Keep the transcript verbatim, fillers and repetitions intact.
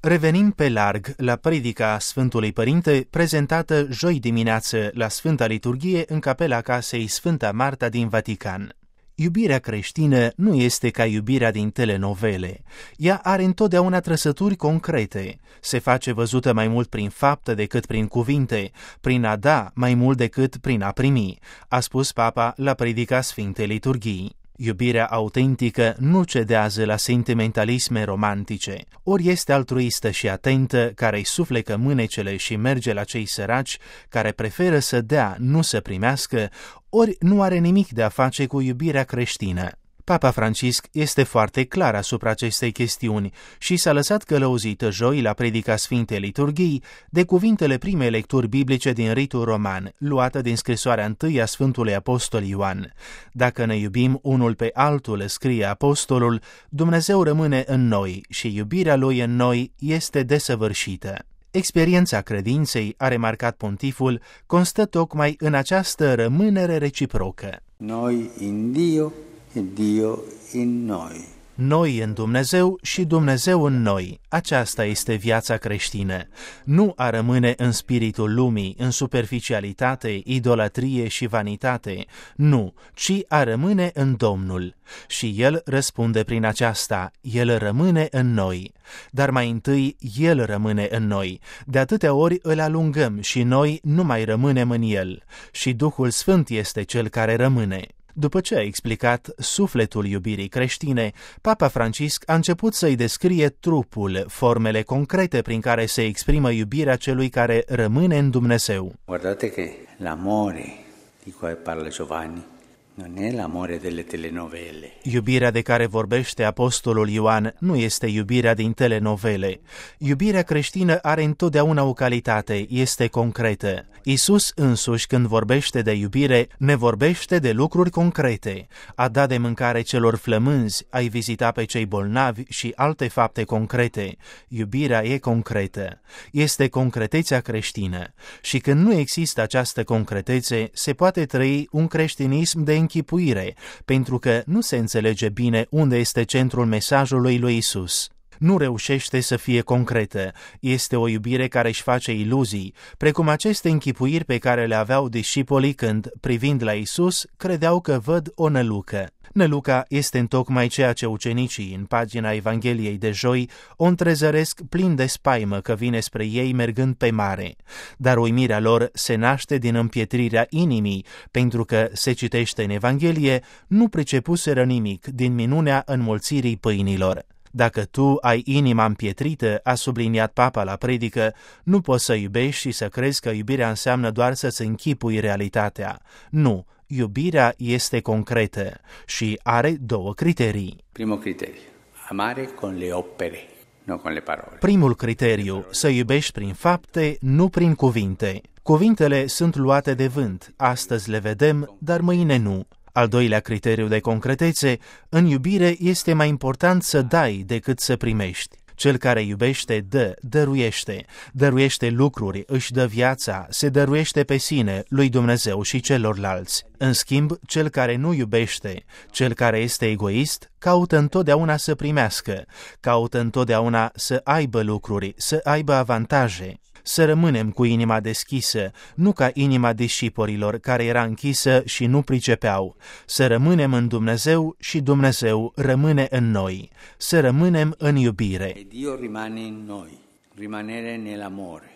Revenim pe larg la predica Sfântului Părinte, prezentată joi dimineață la Sfânta Liturghie în capela casei Sfânta Marta din Vatican. Iubirea creștină nu este ca iubirea din telenovele. Ea are întotdeauna trăsături concrete. Se face văzută mai mult prin faptă decât prin cuvinte, prin a da mai mult decât prin a primi, a spus Papa la predica Sfintei Liturghii. Iubirea autentică nu cedează la sentimentalisme romantice, ori este altruistă și atentă, care îi suflecă mânecele și merge la cei săraci, care preferă să dea, nu să primească, ori nu are nimic de a face cu iubirea creștină. Papa Francisc este foarte clar asupra acestei chestiuni și s-a lăsat călăuzită joi la predica Sfintei Liturghii de cuvintele primei lecturi biblice din ritul roman, luată din scrisoarea întâi a Sfântului Apostol Ioan. Dacă ne iubim unul pe altul, scrie apostolul, Dumnezeu rămâne în noi și iubirea Lui în noi este desăvârșită. Experiența credinței, a remarcat pontiful, constă tocmai în această rămânere reciprocă. Noi in Dio e Dio in noi. Noi în Dumnezeu și Dumnezeu în noi. Aceasta este viața creștină. Nu a rămâne în spiritul lumii, în superficialitate, idolatrie și vanitate. Nu, ci a rămâne în Domnul. Și El răspunde prin aceasta. El rămâne în noi. Dar mai întâi El rămâne în noi. De atâtea ori îl alungăm și noi nu mai rămânem în El. Și Duhul Sfânt este Cel care rămâne. După ce a explicat sufletul iubirii creștine, Papa Francisc a început să-i descrie trupul, formele concrete prin care se exprimă iubirea celui care rămâne în Dumnezeu. Guardate che l'amore di cui parla Giovanni non è l'amore delle telenovele. Iubirea de care vorbește apostolul Ioan nu este iubirea din telenovele. Iubirea creștină are întotdeauna o calitate, este concretă. Iisus însuși, când vorbește de iubire, ne vorbește de lucruri concrete. A da de mâncare celor flămânzi, a-i vizita pe cei bolnavi și alte fapte concrete. Iubirea e concretă. Este concretețea creștină. Și când nu există această concretețe, se poate trăi un creștinism de închipuire, pentru că nu se înțelege bine unde este centrul mesajului lui Isus. Nu reușește să fie concretă. Este o iubire care își face iluzii, precum aceste închipuiri pe care le aveau discipolii când, privind la Isus, credeau că văd o nălucă. Năluca este întocmai ceea ce ucenicii, în pagina Evangheliei de joi, o întrezăresc plin de spaimă că vine spre ei mergând pe mare. Dar uimirea lor se naște din împietrirea inimii, pentru că, se citește în Evanghelie, nu pricepuseră nimic din minunea înmulțirii pâinilor. Dacă tu ai inima împietrită, a subliniat Papa la predică, nu poți să iubești și să crezi că iubirea înseamnă doar să-ți închipui realitatea. Nu, iubirea este concretă și are două criterii. Primo criteriu, amare con le opere, nu con le parole. Primul criteriu, să iubești prin fapte, nu prin cuvinte. Cuvintele sunt luate de vânt, astăzi le vedem, dar mâine nu. Al doilea criteriu de concretețe, în iubire este mai important să dai decât să primești. Cel care iubește dă, dăruiește, dăruiește lucruri, își dă viața, se dăruiește pe sine, lui Dumnezeu și celorlalți. În schimb, cel care nu iubește, cel care este egoist, caută întotdeauna să primească, caută întotdeauna să aibă lucruri, să aibă avantaje. Să rămânem cu inima deschisă, nu ca inima discipolilor care era închisă și nu pricepeau. Să rămânem în Dumnezeu și Dumnezeu rămâne în noi. Să rămânem în iubire. E Dio rimane in noi, rimanere nell'amore.